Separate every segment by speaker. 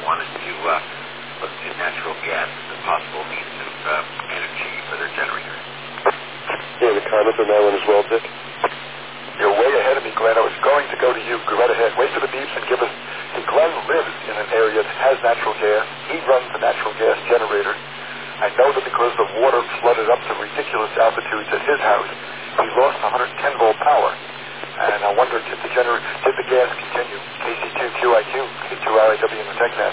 Speaker 1: wanted to look to natural gas as a possible means of energy for their generators.
Speaker 2: Yeah, the comment on that one as well, Dick?
Speaker 3: You're way ahead of me, Glenn. I was going to go to you. Go right ahead. Wait for the beeps and give us... See, Glenn lives in an area that has natural gas. He runs a natural gas generator. I know that because the water flooded up to ridiculous altitudes at his house, he lost 110-volt power. And I wondered, did the gas continue? KC2QIQ, K2RIW in the TechNet.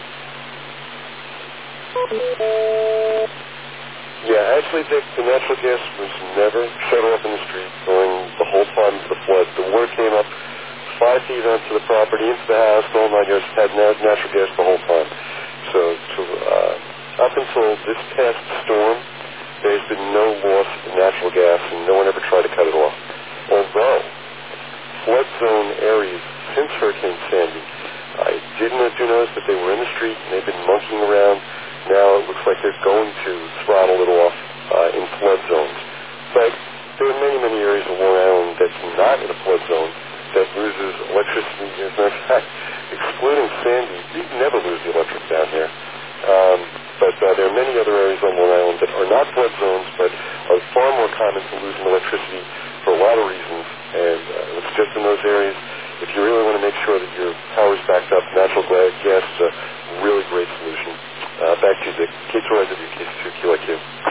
Speaker 2: Yeah, actually, Dick, the natural gas was never shut off in the street during the whole time of the flood. The water came up 5 feet onto the property, into the house, the whole 9 yards, had natural gas the whole time. So up until this past storm, there's been no loss in natural gas, and no one ever tried to cut it off. Although flood zone areas since Hurricane Sandy, I do notice that they were in the street and they've been monkeying around. Now it looks like they're going to throttle it off in flood zones. But there are many, many areas of Long Island that's not in a flood zone that loses electricity. As a matter of fact, excluding Sandy, you never lose the electric down here. But there are many other areas on Long Island that are not flood zones, but are far more common to losing electricity for a lot of reasons. And it's just in those areas, if you really want to make sure that your power is backed up, natural gas is a really great solution. Back to you, Dick. K2RIW, KC2QIQ.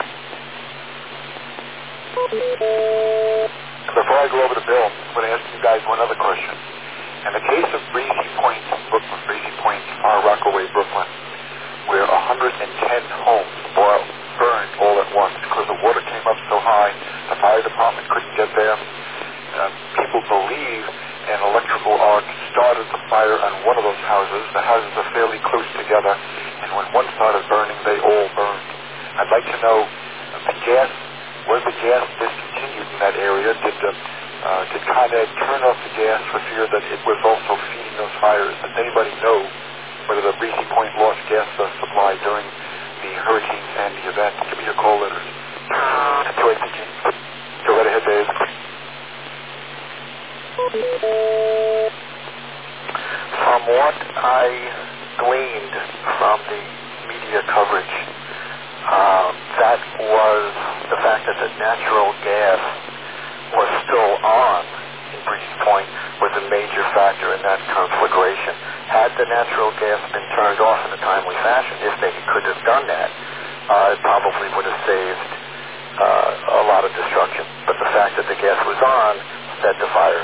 Speaker 3: Before I go over to Bill, I'm going to ask you guys one other question. In the case of Breezy Point, Brooklyn, Breezy Point, Far Rockaway, Brooklyn, where 110 homes burned all at once because the water came up so high, the fire department couldn't get there. People believe an electrical arc started the fire on one of those houses. The houses are fairly close together, and when one started burning, they all burned. I'd like to know, was the gas discontinued in that area? Did Con Ed turn off the gas for fear that it was also feeding those fires? Does anybody know whether the Breezy Point lost gas supply during the Hurricane Sandy event? Give me your call letters. Go right ahead, Dave.
Speaker 4: From what I gleaned from the media coverage, that was the fact that the natural gas was still on in Breezy Point was a major factor in that conflagration. Had the natural gas been turned off in a timely fashion, if they could have done that, it probably would have saved a lot of destruction. But the fact that the gas was on set the fire.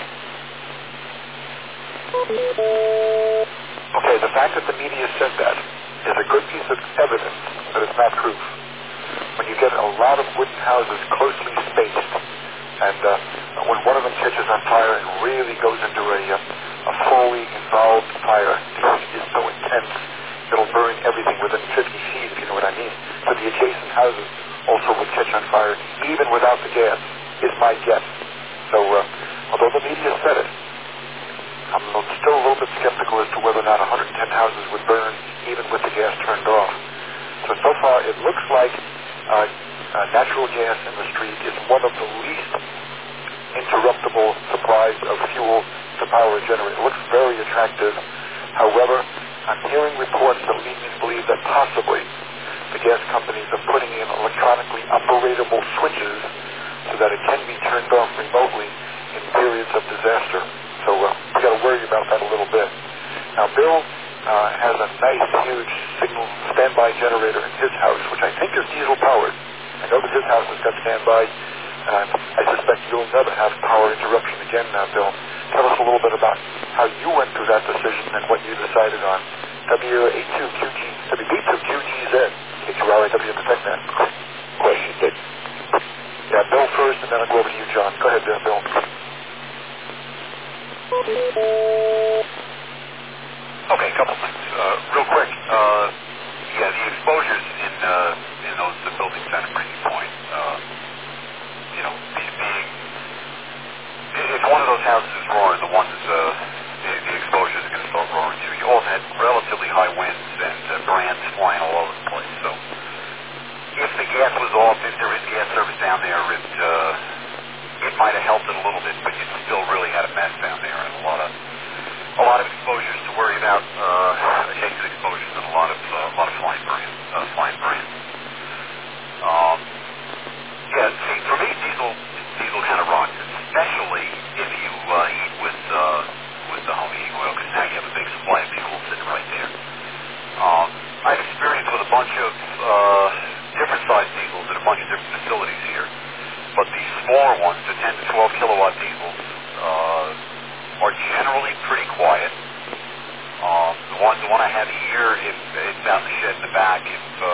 Speaker 3: Okay, the fact that the media said that is a good piece of evidence, but it's not proof. When you get a lot of wooden houses closely spaced, and when one of them catches on fire, it really goes into a fully involved fire. The heat is so intense, it'll burn everything within 50 feet, if you know what I mean. So the adjacent houses also would catch on fire, even without the gas, is my guess. So, although the media said it, I'm still a little bit skeptical as to whether or not 110 houses would burn even with the gas turned off. So far, it looks like natural gas in the street is one of the least interruptible supplies of fuel to power a generator. It looks very attractive. However, I'm hearing reports that lead me to believe that possibly the gas companies are putting in electronically operatable switches so that it can be turned off remotely in periods of disaster. So we got to worry about that a little bit. Now, Bill has a nice, huge signal standby generator in his house, which I think is diesel powered. I know that his house has got standby. I suspect you'll never have power interruption again now, Bill. Tell us a little bit about how you went through that decision and what you decided on. W82QGZ, K2RIW in the TechNet.
Speaker 2: Question, Dick.
Speaker 3: Yeah, Bill first, and then I'll go over to you, John. Go ahead, Bill.
Speaker 1: Okay, a couple things. Real quick, the exposures in the buildings at Breezy Point, if one of those houses is roaring, the exposure is going to start roaring too. You all had relatively high winds and brands flying all over the place. So if the gas was off, if there is gas service down there, it might have helped it a little bit, but you still really had a mess down there and a lot of exposures to worry about. The one I have here, it's out in the shed in the back.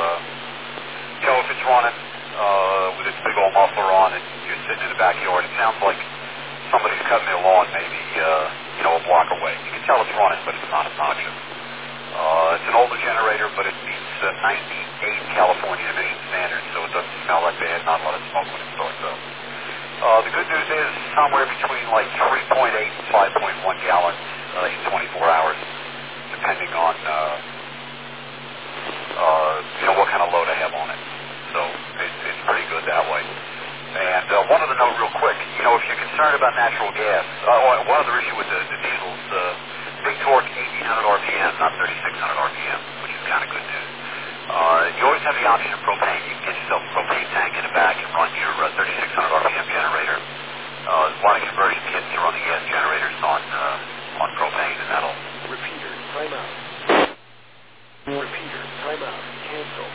Speaker 1: If it's running with its big old muffler on and you're sitting in the backyard, it sounds like somebody's cutting their lawn maybe, a block away. You can tell it's running, but it's not obnoxious. It's an older generator, but it meets 98 California emission standards, so it doesn't smell that bad, not a lot of smoke when it starts up. The good news is somewhere between like 3.8 and 5.1 gallons in 24 hours, depending on what kind of load I have on it. So it's pretty good that way. And one other note real quick, if you're concerned about natural gas, one other issue with the diesels, big torque 1,800 RPM, not 3,600 RPM, which is kind of good news. You always have the option of propane. You can get yourself a propane tank in the back and run your 3,600 RPM generator. There's a lot of conversion kits to run the gas generators on propane, and that'll...
Speaker 5: Repeater, timeout. Repeater, timeout. Cancel.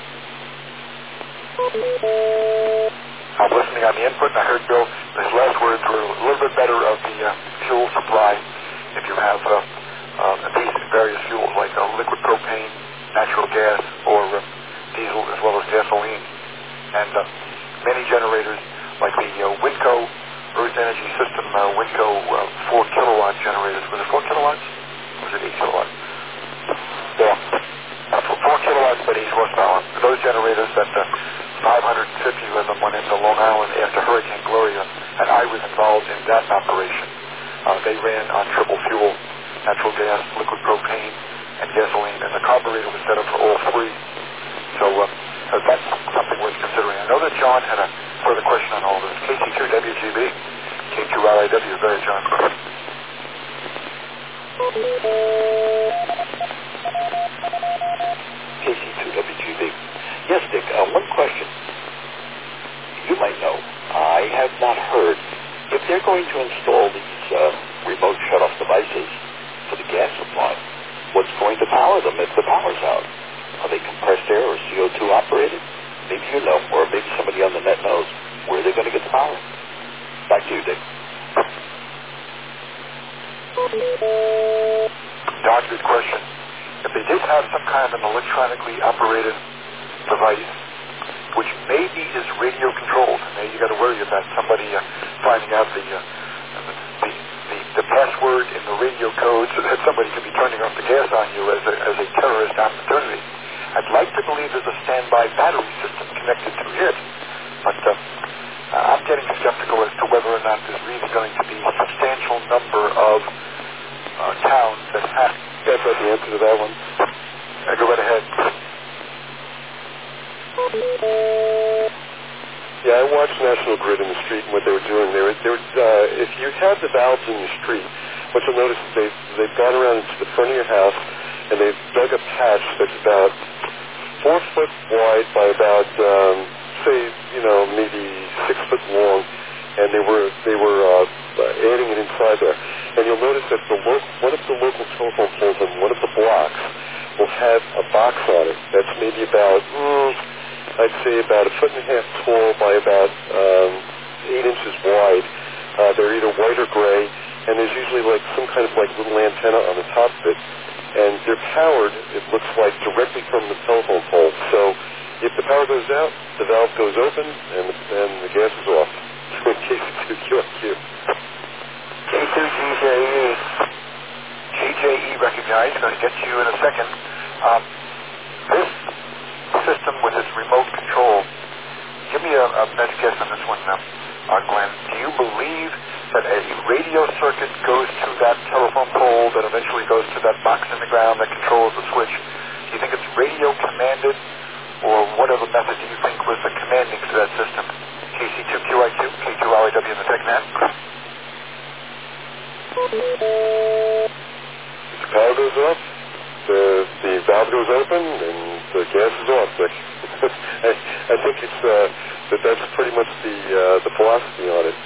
Speaker 3: I'm listening on the input, and I heard Bill, his last words were a little bit better of the fuel supply. If you have these various fuels like liquid propane, natural gas, or diesel, as well as gasoline. And many generators, like the Winco Earth Energy System Winco 4 kilowatt generators. Was it 4 kilowatts? Or was it 8 kilowatts? Yeah. 4 kilowatts, but 8 horsepower. Those generators that 550 of them went into Long Island after Hurricane Gloria, and I was involved in that operation. They ran on triple fuel, natural gas, liquid propane, and gasoline, and the carburetor was set up for all three. So that's something worth considering. I know that John had a further question on all this. KC2WGB, K2RIW, go ahead, John.
Speaker 6: KC2WGB. Yes, Dick, one question. You might know, I have not heard, if they're going to install these remote shut-off devices for the gas supply, what's going to power them if the power's out? Are they compressed air or CO2 operated? Maybe you know, or maybe somebody on the net knows where they're going to get the power. Back to you, Dick.
Speaker 3: John, good question. If they did have some kind of an electronically operated device, which maybe is radio controlled, now you got to worry about somebody finding out the password in the radio code so that somebody could be turning off the gas on you as a terrorist opportunity. I'd like to believe there's a standby battery system connected to it, but I'm getting skeptical as to whether or not there's really going to be a substantial number of towns that have...
Speaker 2: That's not the answer to that one.
Speaker 3: Go right ahead.
Speaker 2: Yeah, I watched National Grid in the street and what they were doing. If you have the valves in your street, what you'll notice is they've gone around into the front of your house and they've dug a patch that's about 4 foot wide by about, maybe 6 foot long, and they were adding it inside there. And you'll notice that one of the local telephone poles on one of the blocks will have a box on it that's maybe about, I'd say about 1.5 feet tall by about 8 inches wide. They're either white or gray, and there's usually like some kind of like little antenna on the top of it. And they're powered, it looks like, directly from the telephone pole. So if the power goes out, the valve goes open, and the gas is off. KC2QIQ.
Speaker 3: K2GJE. GJE recognized. Going to get you in a second. This system with its remote control, give me a best guess on this one, Glenn. Do you believe that a radio circuit goes to that telephone pole that eventually goes to that box in the ground that controls the switch? Do you think it's radio commanded, or what other method do you think was the commanding to that system? KC2QIQ, K2RIW in the TechNet.
Speaker 2: The power goes off, the valve goes open, and the gas is off. I think it's that's pretty much the philosophy on it.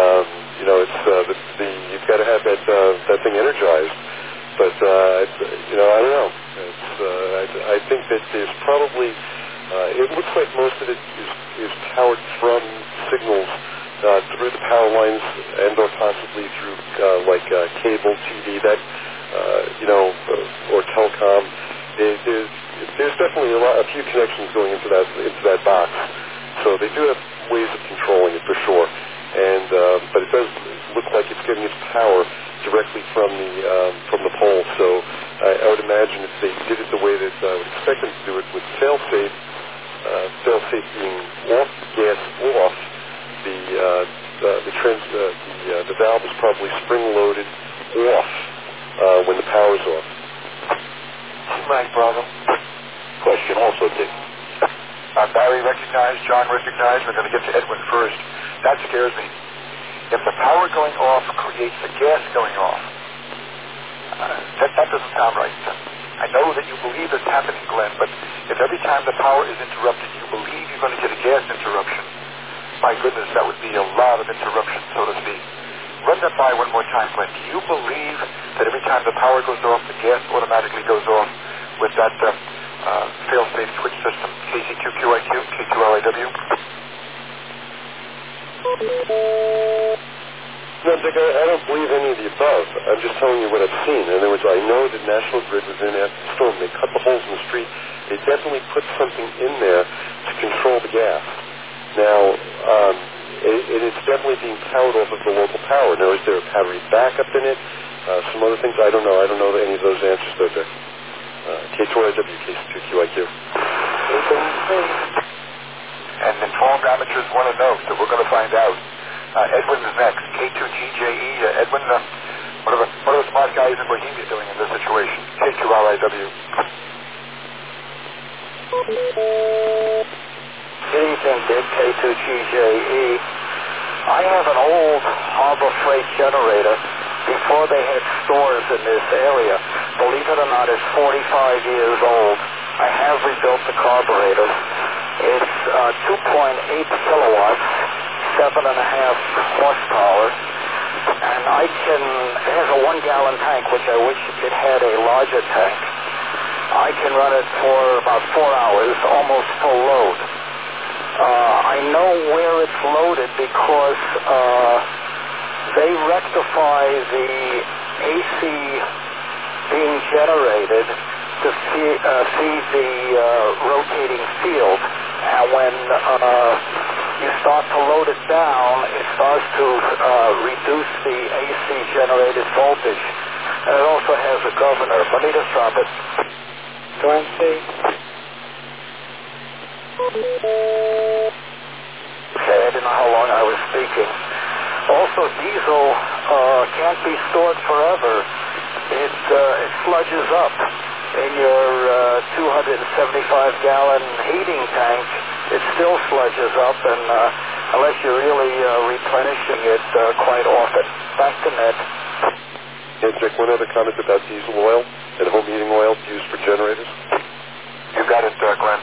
Speaker 2: You've got to have that thing energized. But I don't know. I think that there's probably it looks like most of it is powered from signals through the power lines and or possibly through cable TV or definitely a few connections going into that box. So they do have ways of controlling it for sure. And but it does look like it's getting its power directly from the pole. So I would imagine if they did it the way that I would expect them to do it with fail-safe being off, gas off, the valve is probably spring-loaded off when the power's off.
Speaker 3: Right, Bravo.
Speaker 6: Question also, Dick.
Speaker 3: Barry recognized, John recognized. We're going to get to Edwin first. That scares me. If the power going off creates the gas going off, that doesn't sound right. I know that you believe it's happening, Glenn, but if every time the power is interrupted, you believe you're going to get a gas interruption, my goodness, that would be a lot of interruption, so to speak. Run that by one more time, Glenn. Do you believe that every time the power goes off, the gas automatically goes off with that fail-safe switch system, KC2QIQ, K2LIW?
Speaker 2: No, Dick, I don't believe any of the above. I'm just telling you what I've seen. In other words, I know that National Grid was in after the storm. They cut the holes in the street. They definitely put something in there to control the gas. Now, it's definitely being powered off of the local power. Now, is there a battery backup in it? Some other things? I don't know. I don't know any of those answers, though, Dick. K2RW, KC2QIQ.
Speaker 3: And informed amateurs want to know, so we're going to find out. Edwin is next. K2GJE. Edwin, what are the smart guys in Bohemia doing in this situation? K2RIW.
Speaker 4: Good evening, Dick. K2GJE. I have an old Harbor Freight generator before they had stores in this area. Believe it or not, it's 45 years old. I have rebuilt the carburetor. It's 2.8 kilowatts, 7.5 horsepower, and it has a 1-gallon tank, which I wish it had a larger tank. I can run it for about 4 hours, almost full load. I know where it's loaded because they rectify the AC being generated to feed the rotating field. And when you start to load it down, it starts to reduce the AC generated voltage. And it also has a governor. Let me just drop it. Go ahead and see. Okay, I didn't know how long I was speaking. Also, diesel can't be stored forever. It sludges up. In your 275-gallon heating tank, it still sludges up, and unless you're really replenishing it quite often. Back to Ned.
Speaker 2: Hey, Dick, one other comment about diesel oil and home heating oil used for generators.
Speaker 3: You got it, Glenn.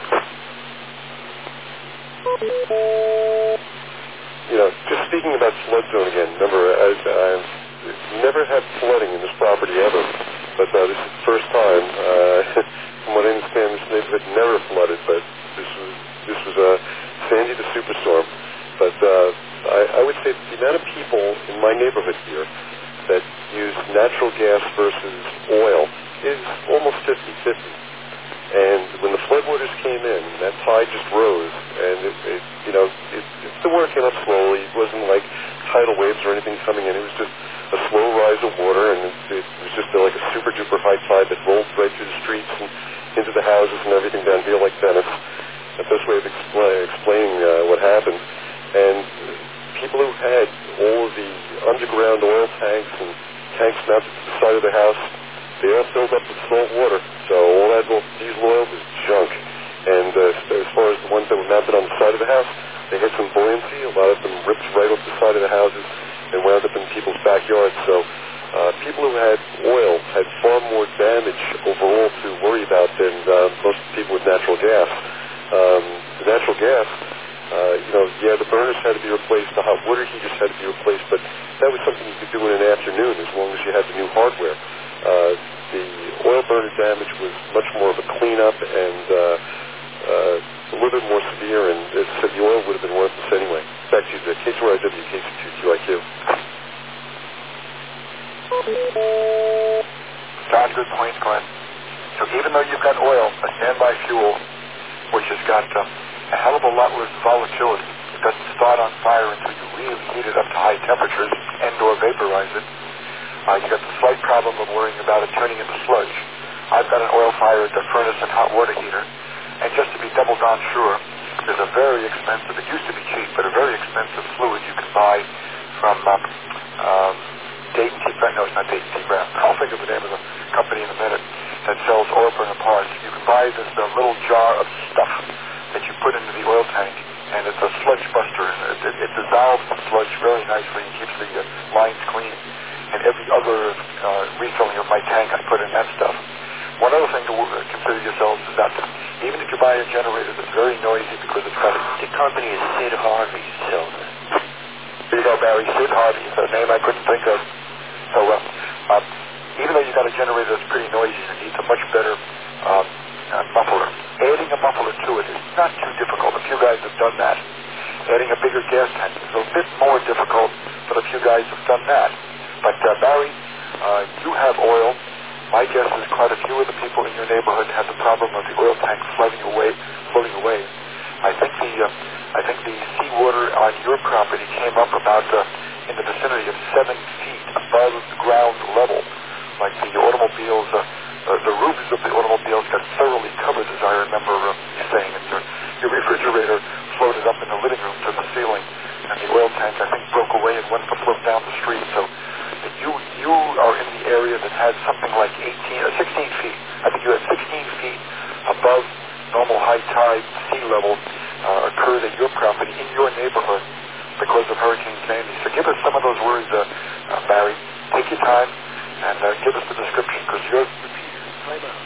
Speaker 2: Just speaking about flood zone again, remember, I've never had flooding in this property ever, but this is the first time. From what I understand, this neighborhood never flooded, but this was Sandy the superstorm. But I would say the amount of people in my neighborhood here that use natural gas versus oil is almost 50-50. And when the floodwaters came in, that tide just rose, and it's still working up slowly. It wasn't like tidal waves or anything coming in. It was just a slow rise of water, and it was just like a super-duper high tide that rolled right through the streets and into the houses and everything down here like Venice. That's the best way of explaining what happened. And people who had all of the underground oil tanks and tanks mounted to the side of the house, they all filled up with salt water. So all that diesel oil was junk. And as far as the ones that were mounted on the side of the house, they had some buoyancy. A lot of them ripped right off the side of the houses and wound up in people's backyards. So people who had oil had far more damage overall to worry about than most people with natural gas. The natural gas, the burners had to be replaced, the hot water heaters had to be replaced, but that was something you could do in an afternoon as long as you had the new hardware. The oil burner damage was much more of a cleanup and a little bit more severe, and as I said, the oil would have been worthless anyway. Back to you, the K2RW, KC2QIQ.
Speaker 3: John, good points, Glenn. So even though you've got oil, a standby fuel, which has got a hell of a lot less volatility, it doesn't start on fire until you really heat it up to high temperatures and or vaporize it. You got the slight problem of worrying about it turning into sludge. I've got an oil-fired furnace and hot water heater, and just to be double darn sure, there's a very expensive, it used to be cheap, but a very expensive fluid you can buy from Dayton T. Brown. No, it's not Dayton T. Brown. I'll think of the name of the company in a minute that sells oil burner parts. You can buy this little jar of stuff that you put into the oil tank, and it's a sludge buster. It dissolves the sludge very nicely and keeps the lines clean. And every other refilling of my tank, I put in that stuff. One other thing to consider yourselves is that even if you buy a generator that's very noisy because it's got
Speaker 5: The company is Sid Harvey, Silver.
Speaker 3: There you go, Barry. Sid Harvey is a name I couldn't think of. So even though you've got a generator that's pretty noisy and needs a much better muffler, adding a muffler to it is not too difficult. A few guys have done that. Adding a bigger gas tank is a bit more difficult, but a few guys have done that. But Barry, you have oil. My guess is quite a few of the people in your neighborhood have the problem of the oil tank floating away. I think the seawater on your property came up about in the vicinity of 7 feet above ground level. Like the automobiles, the roofs of the automobiles got thoroughly covered, as I remember you saying, and your refrigerator floated up in the living room to the ceiling, and the oil tank, I think, broke away and went to float down the street. So you are in the area that had something like 16 feet. I think you had 16 feet above normal high tide sea level occurred at your property in your neighborhood because of Hurricane Sandy. So give us some of those words, Barry. Take your time and give us the description, because yours...
Speaker 5: Time out.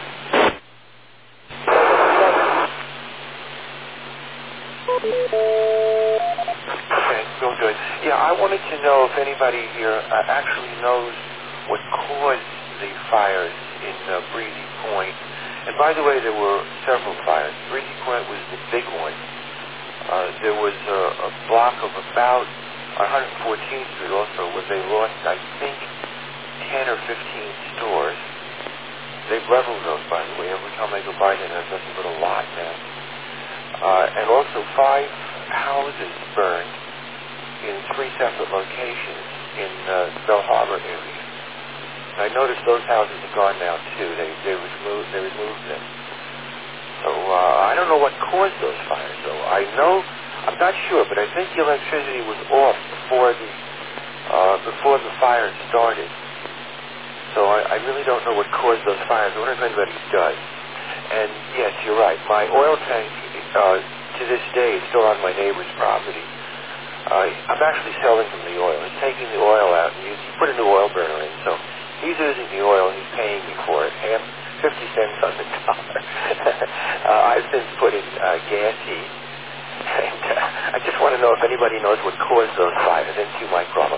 Speaker 5: Okay, real good. Yeah, I wanted to know if anybody here actually knows what caused the fires in Breezy Point. And by the way, there were several fires. Breezy Point was the big one. There was a block of about 114th Street also where they lost, I think, 10 or 15 stores. They've leveled those, by the way. Every time I go by there, there's nothing but a lot now. And also 5 houses burned in 3 separate locations in the Bell Harbor area. I noticed those houses are gone now too. They removed them. So I don't know what caused those fires, though. I'm not sure, but I think the electricity was off before the fire started. So I really don't know what caused those fires. I wonder if anybody does. And yes, you're right. My oil tank to this day is still on my neighbor's property. I'm actually selling him the oil. He's taking the oil out and he put a new oil burner in. So he's using the oil and he's paying me for it. 50 cents on the dollar. I've since put in gas heat. And I just want to know if anybody knows what caused those fires. That's my problem.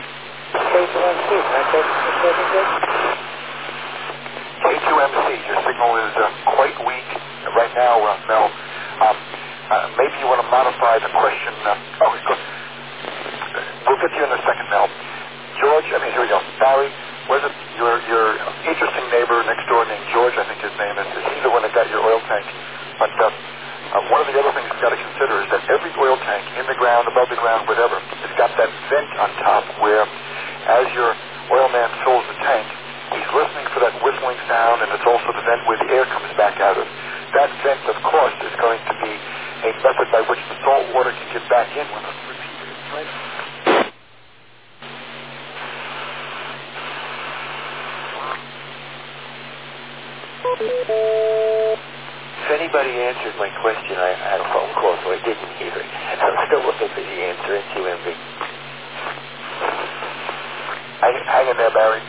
Speaker 3: K2MC, your signal is quite weak right now, Mel. Maybe you want to modify the question. We'll get to you in a second, Mel. George, here we go. Barry, was it your interesting neighbor next door named George, I think his name is he the one that got your oil tank? But one of the other things you've got to consider is that every oil tank, in the ground, above the ground, whatever, it's got that vent on top where, as your oil man fills the tank, he's listening for that whistling sound, and it's also the vent where the air comes back out of. That vent, of course, is going to be a method by which the salt water can get back in when it's repeated.
Speaker 5: If anybody answered my question, I had a phone call, so I didn't hear it. I'm still looking for the answer in QMB.
Speaker 3: Hang in there, Barry.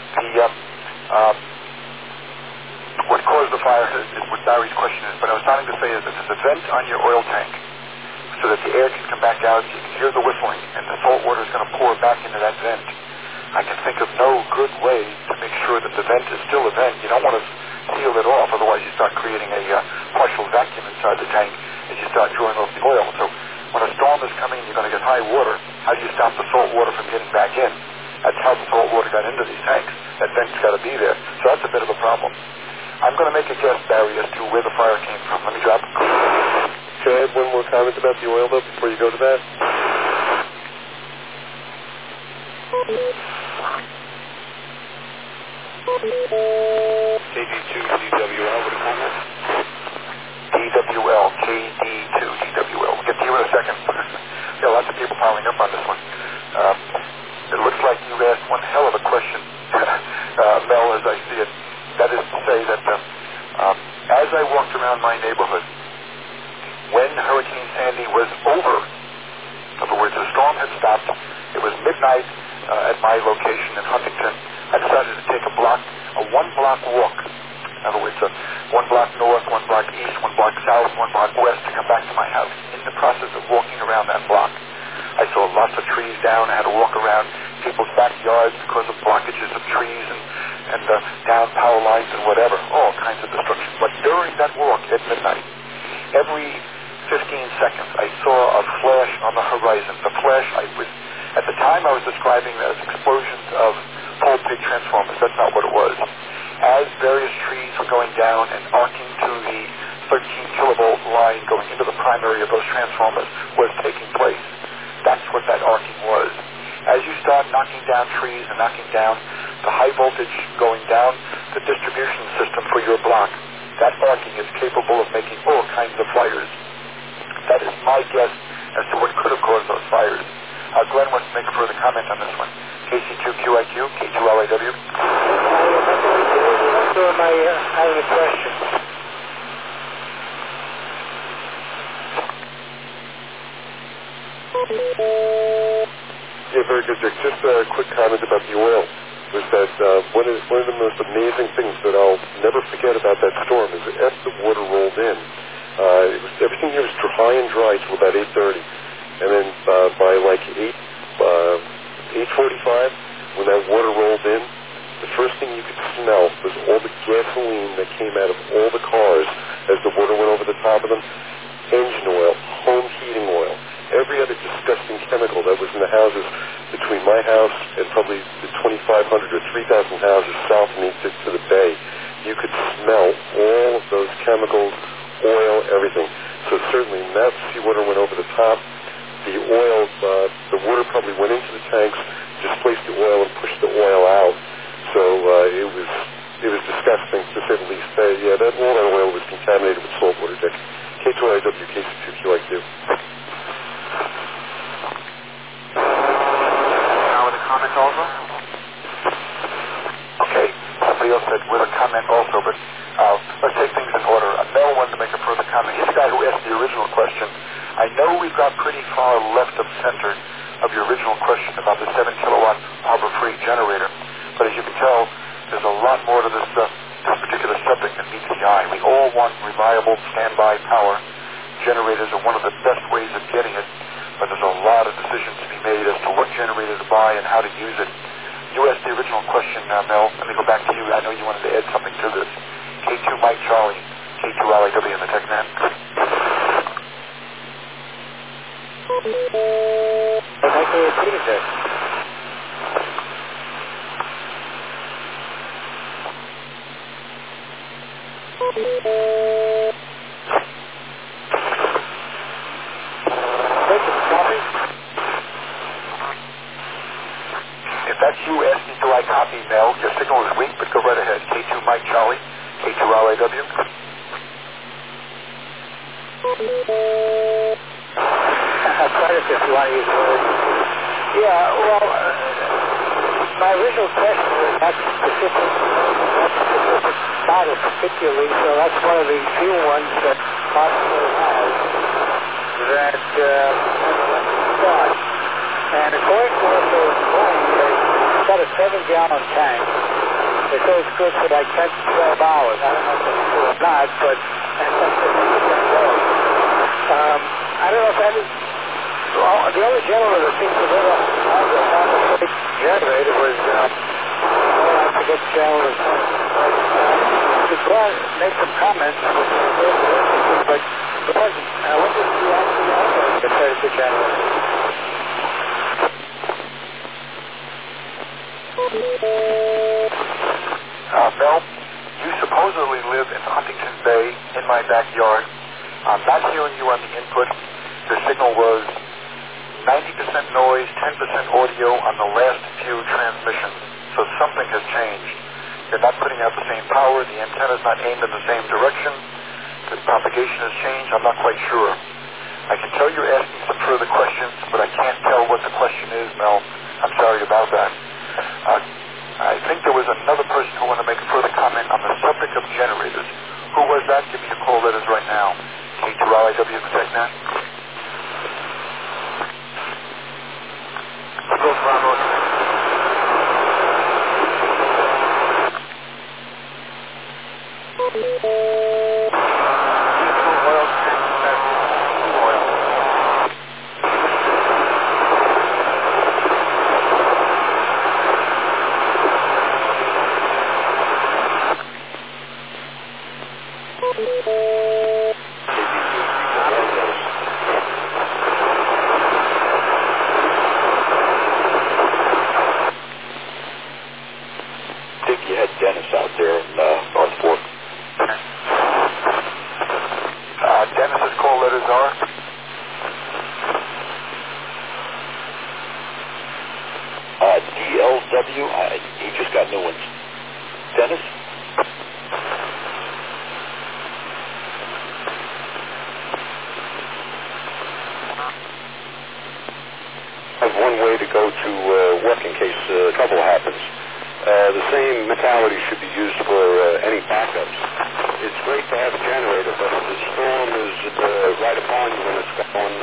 Speaker 3: What caused the fire is what Barry's question is, but I was trying to say is that there's a vent on your oil tank so that the air can come back out, you can hear the whistling, and the salt water is going to pour back into that vent. I can think of no good way to make sure that the vent is still a vent. You don't want to seal it off, otherwise you start creating a partial vacuum inside the tank as you start drawing off the oil. So when a storm is coming and you're going to get high water, how do you stop the salt water from getting back in? That's how the salt water got into these tanks. That vent's got to be there. So that's a bit of a problem. I'm going to make a guess, Barry, as to where the fire came from. Let me drop.
Speaker 2: Can I have one more comment about the oil, though, before you go to that?
Speaker 6: KD2DWL, with a comment?
Speaker 3: DWL, KD2DWL. We'll get to you in a second. Got lots of people piling up on this one. It looks like you asked one hell of a question, Mel, as I see it. That is to say that as I walked around my neighborhood, when Hurricane Sandy was over, in other words, the storm had stopped, it was midnight at my location in Huntington, I decided to take a one-block walk. In other words, one block north, one block east, one block south, one block west to come back to my house. In the process of walking around that block, I saw lots of trees down. I had to walk around people's backyards because of blockages of trees and down power lines and whatever, all kinds of destruction. But during that walk at midnight, every 15 seconds I saw a flash on the horizon. The flash, at the time I was describing as explosions of pole-pig transformers. That's not what it was. As various trees were going down and arcing to the 13 kilovolt line going into the primary of those transformers was taking place. That's what that arcing was. As you start knocking down trees and knocking down the high voltage going down the distribution system for your block, that arcing is capable of making all kinds of fires. That is my guess as to what could have caused those fires. Glenn wants to make a further comment on this one. KC2QIQ, K2LAW.
Speaker 4: I have a question.
Speaker 2: Yeah, very good, Dick. Just a quick comment about the oil. Was that one of the most amazing things that I'll never forget about that storm is as the water rolled in, everything here was high and dry till about 8:30, and then by like 8:45, when that water rolled in, the first thing you could smell was all the gasoline that came out of all the cars as the water went over the top of them. Engine oil, home heating oil, every other disgusting chemical that was in the houses between my house and probably the 2,500 or 3,000 houses south of me to the bay. You could smell all of those chemicals, oil, everything. So certainly when that seawater went over the top, the oil, the water probably went into the tanks, displaced the oil and pushed the oil out. So it was disgusting, to say the least. Yeah, all that oil was contaminated with salt water, Dick. K2IW, KC2QIQ.
Speaker 3: Now with a comment also? Okay, somebody else said with a comment also, but let's take things in order. Mel wanted to make a further comment. He's the guy who asked the original question. I know we've got pretty far left of center of your original question about the 7 kilowatt Harbor Freight generator, but as you can tell, there's a lot more to this particular subject than meets the eye. We all want reliable standby power. Generators are one of the best ways of getting it, but there's a lot of decisions to be made as to what generator to buy and how to use it. You asked the original question, Mel. Let me go back to you. I know you wanted to add something to this. K2 Mike Charlie, K2LAW in the TechNet.
Speaker 4: I'd like to repeat this.
Speaker 3: If that's you asking, do I copy, Mel? Your signal is weak, but go right ahead. K2 Mike Charlie, K2LAW.
Speaker 4: Sorry if you want to use the word. Yeah, well, my original question was not specific model particularly, so that's one of the few ones that possibly has that start. And according to what they were saying, they've got a 7-gallon tank. They say it's good for like 10 to 12 hours. I don't know if that's true or not, but and that's I don't know if that is... Well, the only gentleman that seems to live on the generator was, I forget the gentleman's name. Just want to make some comments, but what does he actually operate compared to the generator?
Speaker 3: Mel, you supposed supposedly live in Huntington Bay in my backyard. I'm not hearing you on the input. The signal was 90% noise, 10% audio on the last few transmissions. So something has changed. You're not putting out the same power. The antenna's not aimed in the same direction. The propagation has changed. I'm not quite sure. I can tell you're asking some further questions, but I can't tell what the question is, Mel. I'm sorry about that. I think there was another person who wanted to make a further comment on the subject of generators. Who was that? Give me a call letters right now. K2RIW TechNet. Go Bravo.
Speaker 6: He just got new ones. Dennis?
Speaker 2: One way to go to work in case trouble happens. The same mentality should be used for any backups. It's great to have a generator, but if the storm is right upon you when it's going,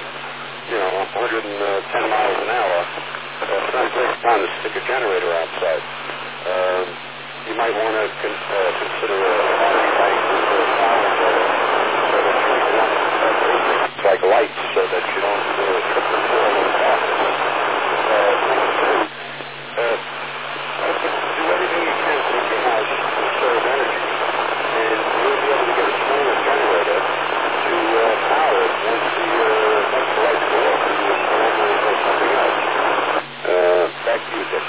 Speaker 2: 110 miles an hour, it's not a great time to stick a generator outside. You might want to consider a battery bank or a power inverter so that you want basics like lights so that you don't trip and fall in the process. Number two, do everything you can to make your house conserve energy, and you'll be able to get a smaller generator to power it once the lights go off and you install or something else. Back to you, Dick.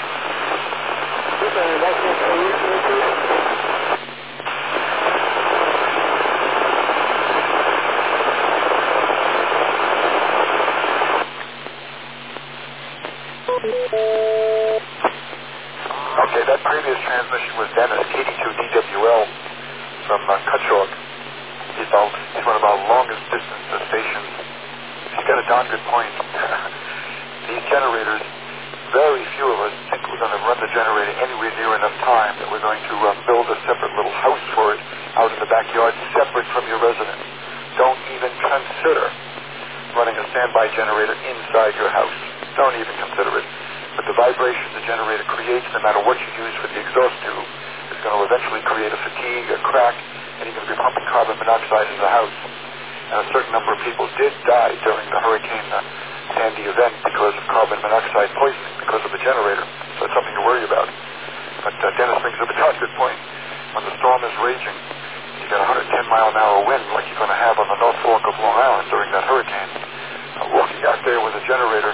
Speaker 3: Okay, that previous transmission was Dennis, KD2DWL from Cutchogue. He's one of our longest distance stations. He's got a darn good point. These generators, very few of us think we're going to run the generator anywhere near enough time that we're going to build a separate little house for it out in the backyard, separate from your residence. Don't even consider running a standby generator inside your house. Don't even consider it. But the vibration the generator creates, no matter what you use for the exhaust tube, is going to eventually create a fatigue, a crack, and you're going to be pumping carbon monoxide into the house. And a certain number of people did die during the Hurricane Sandy event because of carbon monoxide poisoning, because of the generator. So it's something to worry about. But Dennis brings up a darn good point. When the storm is raging, you got 110-mile-an-hour wind like you're going to have on the North Fork of Long Island during that hurricane. Walking out there with a generator,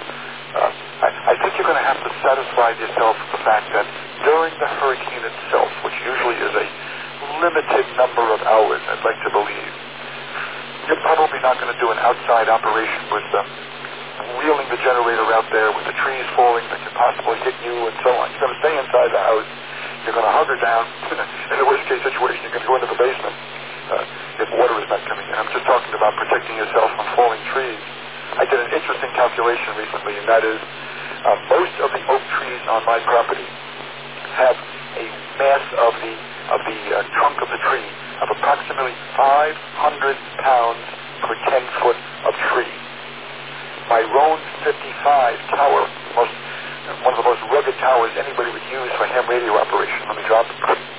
Speaker 3: I think you're going to have to satisfy yourself with the fact that during the hurricane itself, which usually is a limited number of hours, I'd like to believe, you're probably not going to do an outside operation with wheeling the generator out there with the trees falling that could possibly hit you and so on. You're going to stay inside the house. You're going to hug her down. In the worst case situation, you're going to go into the basement if water is not coming in. I'm just talking about protecting yourself from falling trees. I did an interesting calculation recently, and that is most of the oak trees on my property have a mass of the trunk of the tree of approximately 500 pounds per 10 foot of tree. My Roan 55 tower, one of the most rugged towers anybody would use for ham radio operation. Let me drop it.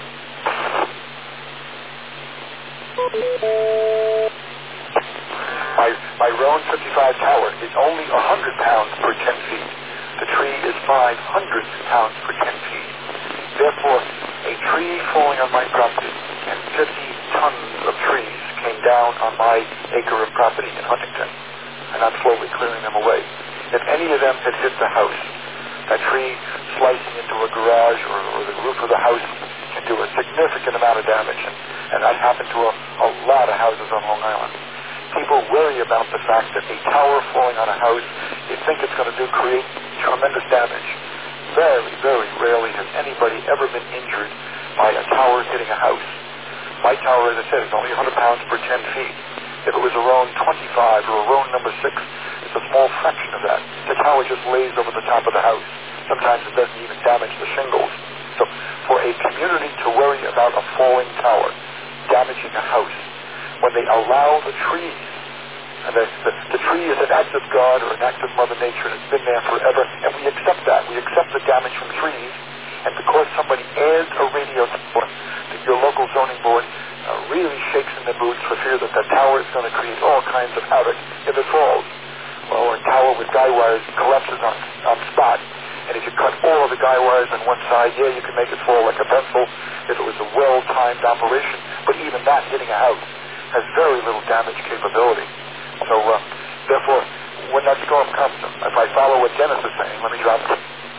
Speaker 3: My Roan 55 tower is only 100 pounds per 10 feet. The tree is 500 pounds per 10 feet. Therefore, a tree falling on my property and 50 tons of trees came down on my acre of property in Huntington, and I'm slowly clearing them away. If any of them had hit the house, that tree slicing into a garage or the roof of the house can do a significant amount of damage, and that happened to a lot of houses on Long Island. People worry about the fact that a tower falling on a house, they think it's going to create tremendous damage. Very, very rarely has anybody ever been injured by a tower hitting a house. My tower, as I said, is only 100 pounds per 10 feet. If it was a Roan 25 or a Roan number 6, it's a small fraction of that. The tower just lays over the top of the house. Sometimes it doesn't even damage the shingles. So for a community to worry about a falling tower damaging a house, when they allow the trees, and the tree is an act of God or an act of Mother Nature, and it's been there forever, and we accept that. We accept the damage from trees, and because somebody adds a radio tower, that your local zoning board really shakes in their boots for fear that the tower is going to create all kinds of havoc if it falls. Well, a tower with guy wires collapses on spot, and if you cut all of the guy wires on one side, yeah, you can make it fall like a pencil if it was a well-timed operation, but even that hitting a house has very little damage capability. So, therefore, when that storm comes, if I follow what Dennis is saying, let me drop it.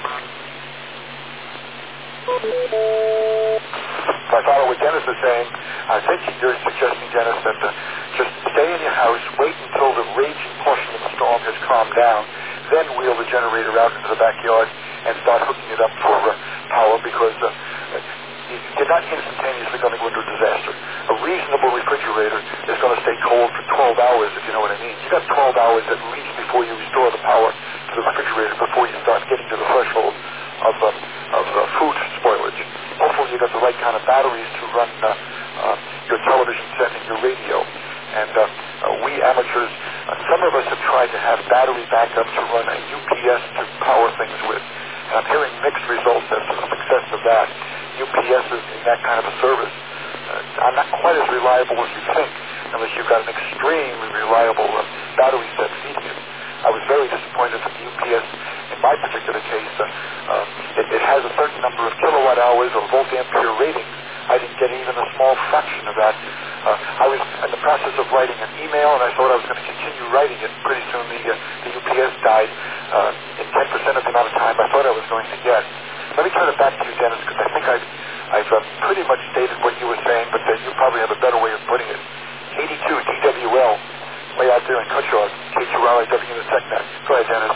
Speaker 3: If I follow what Dennis is saying, I think you're suggesting, Dennis, that just stay in your house, wait until the raging portion of the storm has calmed down, then wheel the generator out into the backyard and start hooking it up for power, because you're not instantaneously going to go into a disaster. A reasonable refrigerator is going to stay cold for 12 hours, if you know what I mean. You got 12 hours at least before you restore the power to the refrigerator, before you start getting to the threshold of food spoilage. Hopefully you got the right kind of batteries to run your television set and your radio. And we amateurs, some of us have tried to have battery backup to run a UPS to power things with. And I'm hearing mixed results as to the success of that. UPSs in that kind of a service are not quite as reliable as you think, unless you've got an extremely reliable battery set feeding it. I was very disappointed that the UPS, in my particular case, it has a certain number of kilowatt hours or volt ampere ratings. I didn't get even a small fraction of that. I was in the process of writing an email, and I thought I was going to continue writing it. Pretty soon the UPS died in 10% of the amount of time I thought I was going to get. Let me turn it back to you, Dennis, because I think I've pretty much stated what you were saying, but you probably have a better way of putting it. 82 DWL, way out there in Cutchogue, K2RIW in the TechNet. Go ahead, Dennis.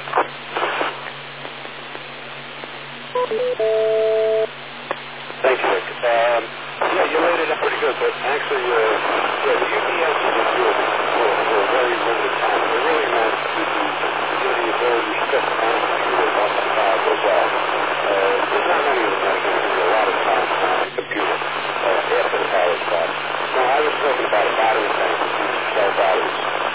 Speaker 6: Thank you, Rick. Yeah, you laid it out pretty good, but actually, the UPS is a good for a very limited time. It really meant to give the ability to step down the computer once the power goes off. There's not many of them that are going to give you a lot of time on the computer after the power stops. No, I was talking about a battery bank that uses cell batteries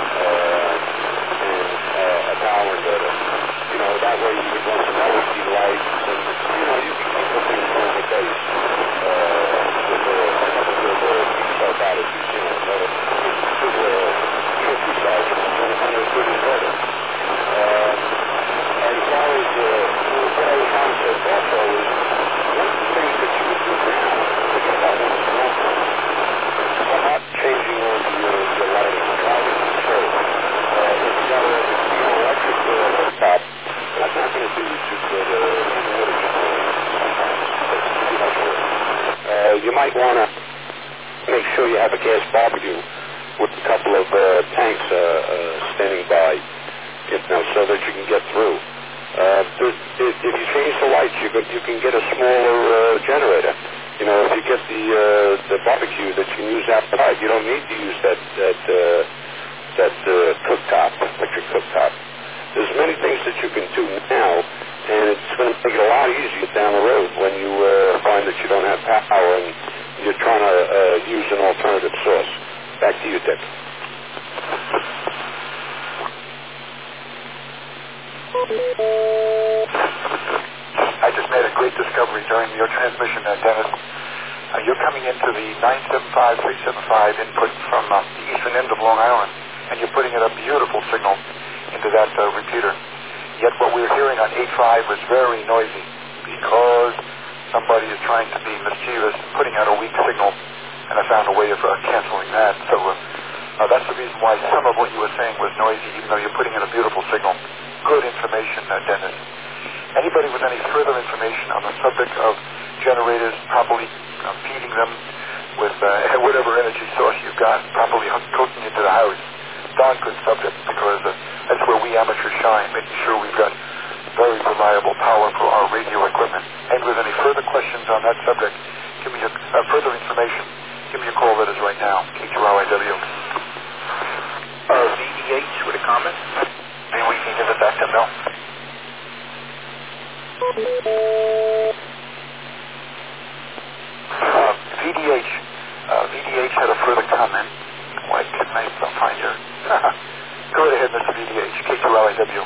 Speaker 6: and a power inverter. You know, that way you could run some LED lights and, you can keep the thing going with days with a couple of cell batteries, another good tricky size and a good inverter. As far as what I was trying to say also is one of the things that you would do now, forget about when the storm comes, I'm not changing on your lighting, driving control. If you got a electric top, that's not going to do you too good in water generating sometimes. That's too much work. You might want to make sure you have a gas barbecue with a couple of tanks standing by, so that you can get through. If you change the lights, you can get a smaller generator. If you get the barbecue that you can use outside, you don't need to use that cooktop, electric cooktop. There's many things that you can do now, and it's going to make it a lot easier down the road when you find that you don't have power and you're trying to use an alternative source. Back to you, Dick.
Speaker 3: I just made a great discovery during your transmission, Dennis. You're coming into the 975-375 input from the eastern end of Long Island, and you're putting in a beautiful signal into that repeater. Yet what we're hearing on 85 was very noisy because somebody is trying to be mischievous and putting out a weak signal, and I found a way of canceling that. So that's the reason why some of what you were saying was noisy, even though you're putting in a beautiful signal. Good information, Dennis. Anybody with any further information on the subject of generators properly properly hooking into the house. Darn good subject, because that's where we amateurs shine, making sure we've got very reliable power for our radio equipment. And with any further questions on that subject, give me further information. Give me a call, that is right now. KQRIW.
Speaker 5: VDH with a comment.
Speaker 1: Maybe we can give it back to Bill.
Speaker 3: VDH had a further comment. Why can't I find your... Go right ahead, Mr. VDH. KQRIW.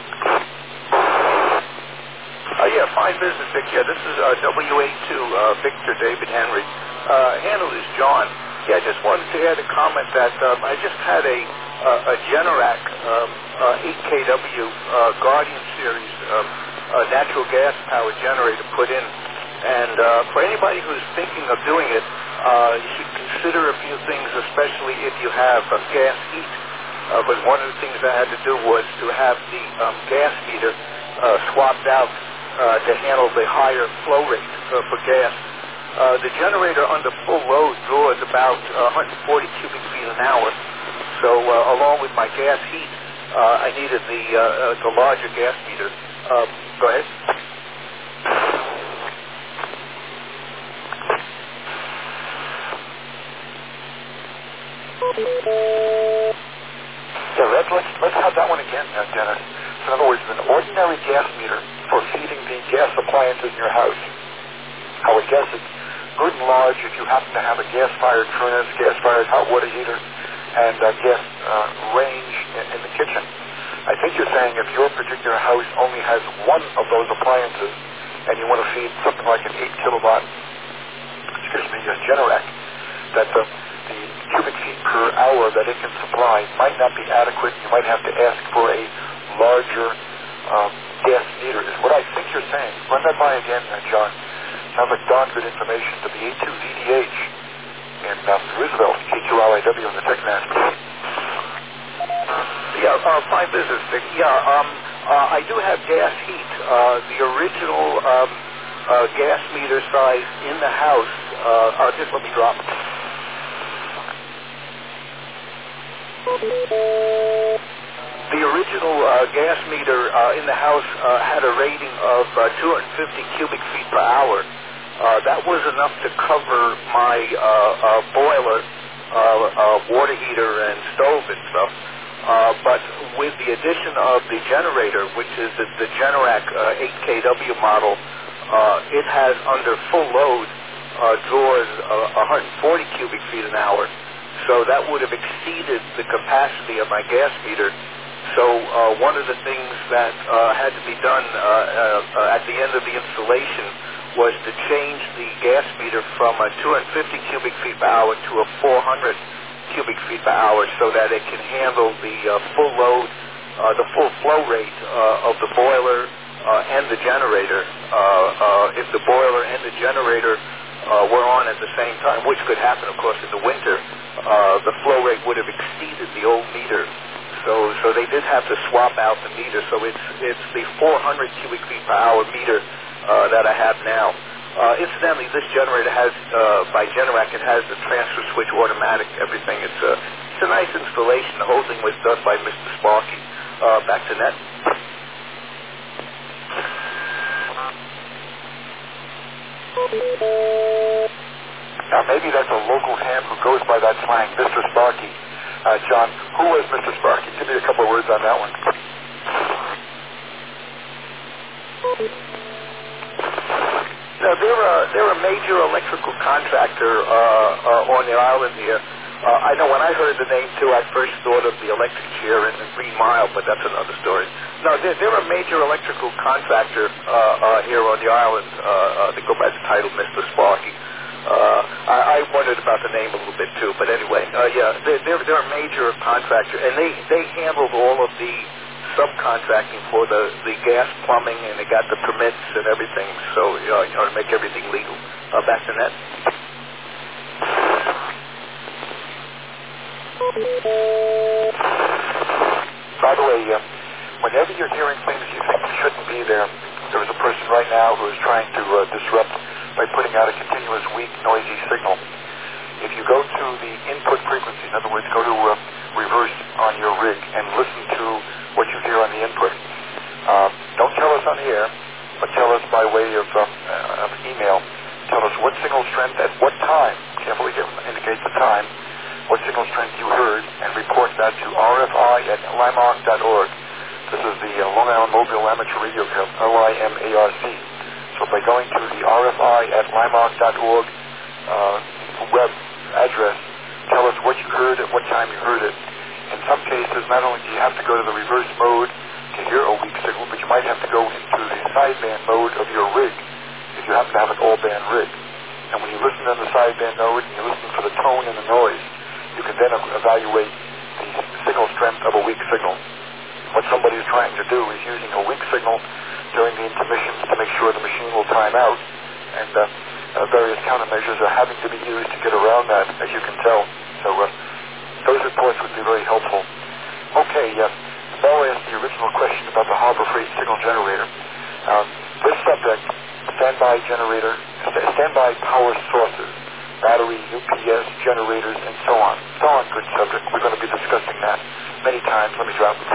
Speaker 5: Yeah, fine business, Vic. Yeah, this is WA2, Victor David Henry. Handle is John. Yeah, I just wanted to add a comment that I just had a Generac 8kW Guardian Series natural gas powered generator put in. And for anybody who's thinking of doing it, you should consider a few things, especially if you have gas heat. But one of the things I had to do was to have the gas meter swapped out to handle the higher flow rate for gas. The generator under full load draws about 140 cubic feet an hour. So along with my gas heat, I needed the larger gas meter. Go ahead.
Speaker 3: Yeah, let's have that one again, Dennis. So in other words, an ordinary gas meter for feeding the gas appliances in your house. I would guess it's good and large if you happen to have a gas-fired furnace, gas-fired hot water heater, and gas range in the kitchen. I think you're saying if your particular house only has one of those appliances and you want to feed something like an 8 kilowatt, Generac, that the cubic feet per hour that it can supply might not be adequate. You might have to ask for a larger gas meter, is what I think you're saying. Run that by again, John. Sounds like darn good information. WA2VDH in Roosevelt, KQRIW in the Tech National.
Speaker 5: Yeah, fine business, Vic. Yeah, I do have gas heat. The original gas meter size in the house, just let me drop it. The original gas meter in the house had a rating of 250 cubic feet per hour. That was enough to cover my boiler, water heater, and stove and stuff. But with the addition of the generator, which is the Generac 8kW model, it has under full load draws 140 cubic feet an hour. So that would have exceeded the capacity of my gas meter. So one of the things that had to be done at the end of the installation was to change the gas meter from a 250 cubic feet per hour to a 400 cubic feet per hour so that it can handle the full load, the full flow rate of the boiler and the generator. If the boiler and the generator were on at the same time, which could happen, of course, in the winter, the flow rate would have exceeded the old meter. So they did have to swap out the meter. So it's the 400 cubic feet per hour meter that I have now. Incidentally, this generator has, by Generac, it has the transfer switch automatic, everything. It's a nice installation. The whole thing was done by Mr. Sparky. Back to net.
Speaker 3: Now, maybe that's a local hand who goes by that slang, Mr. Sparky. John, who was Mr. Sparky? Give me a couple of words on that one.
Speaker 5: Now, they're a major electrical contractor on the island here. I know when I heard the name, too, I first thought of the electric chair in Green Mile, but that's another story. No, they're a major electrical contractor here on the island. They go by the title Mr. Sparky. I wondered about the name a little bit, too, but anyway, yeah, they're a major contractor, and they handled all of the subcontracting for the gas plumbing, and they got the permits and everything, so to make everything legal. Back to net.
Speaker 3: By the way, whenever you're hearing things you think shouldn't be there is a person right now who is trying to disrupt by putting out a continuous weak, noisy signal. if you go to the input frequency, in other words, go to reverse on your rig and listen to what you hear on the input. Don't tell us on the air, but tell us by way of email. Tell us what signal strength at what time, carefully indicate the time, what signal strength you heard, and report that to rfi@limarc.org. This is the Long Island Mobile Amateur Radio Club, LIMARC. So by going to the rfi@limarc.org web address, tell us what you heard at what time you heard it. In some cases, not only do you have to go to the reverse mode to hear a weak signal, but you might have to go into the sideband mode of your rig if you happen to have an all-band rig. And when you listen on the sideband mode and you listen for the tone and the noise, you can then evaluate the signal strength of a weak signal. What somebody is trying to do is using a weak signal during the intermissions to make sure the machine will time out, and various countermeasures are having to be used to get around that, as you can tell. So those reports would be very helpful. Okay, Mel asked the original question about the Harbor Freight signal generator. This subject, standby power sources, battery, UPS, generators, and so on. So on, good subject. We're going to be discussing that many times. Let me drop it.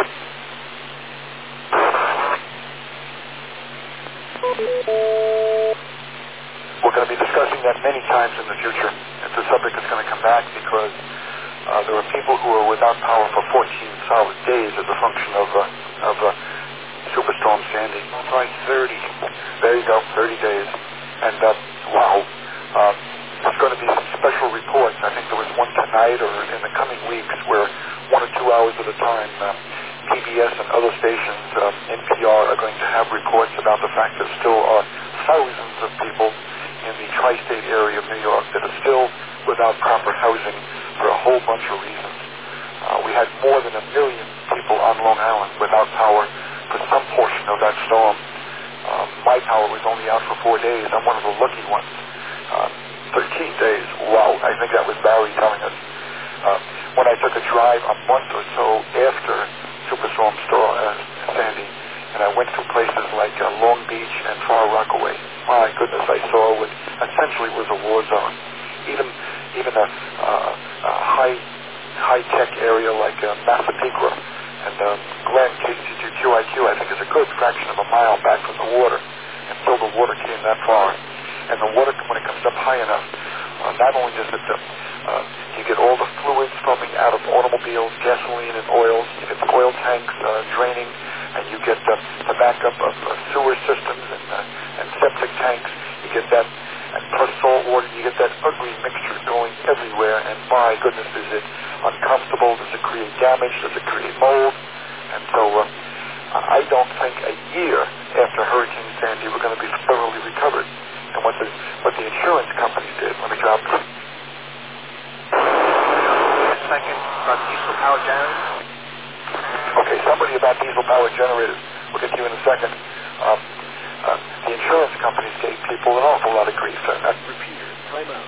Speaker 3: We're going to be discussing that many times in the future. And the subject is going to come back because there were people who were without power for 14 solid days as a function of Superstorm Sandy.
Speaker 5: Right, 30.
Speaker 3: There you go, 30 days. And wow, there's going to be some special reports. I think there was one tonight or in the coming weeks where 1 or 2 hours at a time, PBS and other stations, NPR, are going to have reports about the fact that still are thousands of people in the tri-state area of New York that are still without proper housing for a whole bunch of reasons. We had more than 1 million people on Long Island without power for some portion of that storm. My power was only out for 4 days. I'm one of the lucky ones. 13 days. Wow, I think that was Barry telling us. When I took a drive a month or so after Superstorm Sandy, and I went to places like Long Beach and Far Rockaway, my goodness, I saw what essentially was a war zone. Even a high-tech area like Massapequa and Glen, KCQIQ, I think is a good fraction of a mile back from the water, and still the water came that far. And the water, when it comes up high enough, not only does it, you get all the fluids pumping out of automobiles, gasoline and oils, you get the oil tanks draining, and you get the backup of sewer systems and septic tanks, you get that, and plus salt water, you get that ugly mixture going everywhere, and my goodness, is it uncomfortable, does it create damage, does it create mold, and so I don't think a year after Hurricane Sandy we're going to be thoroughly recovered. And what the insurance companies did, let me drop it.
Speaker 5: Second, about diesel power generators.
Speaker 3: Okay, somebody about diesel power generators. We'll get to you in a second. The insurance companies gave people an awful lot of grief.
Speaker 5: Repeater, time out.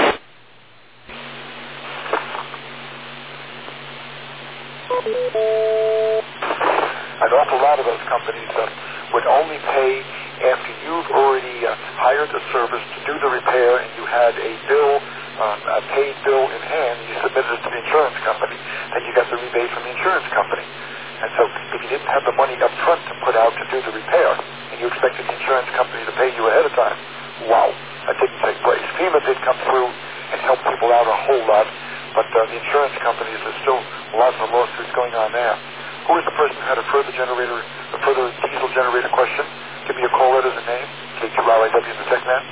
Speaker 3: An awful lot of those companies would only pay after you've already hired the service to do the repair and you had a bill, a paid bill in hand, and you submitted it to the insurance company. Then you got the rebate from the insurance company. And so if you didn't have the money up front to put out to do the repair and you expected the insurance company to pay you ahead of time, wow, that didn't take place. FEMA did come through and help people out a whole lot, but the insurance companies, there's still lots of lawsuits going on there. Who is the person who had a further diesel generator question? Give me a call, letters and name. K2RIW in the TechNet.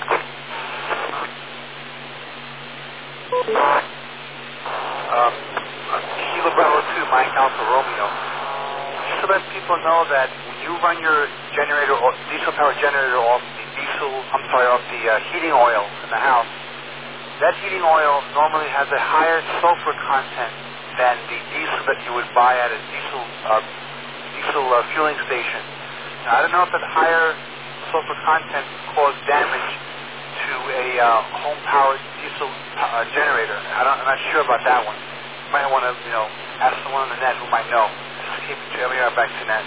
Speaker 5: Kilo Bravo 2, Mike Alpha Romeo. Just to let people know that when you run your generator or diesel power generator off the heating oil in the house, that heating oil normally has a higher sulfur content than the diesel that you would buy at a diesel fueling station. Now, I don't know if that higher sulfur content caused damage to a home-powered diesel generator. I'm not sure about that one. You might want to, ask someone on the net who might know. Just keep it back to net.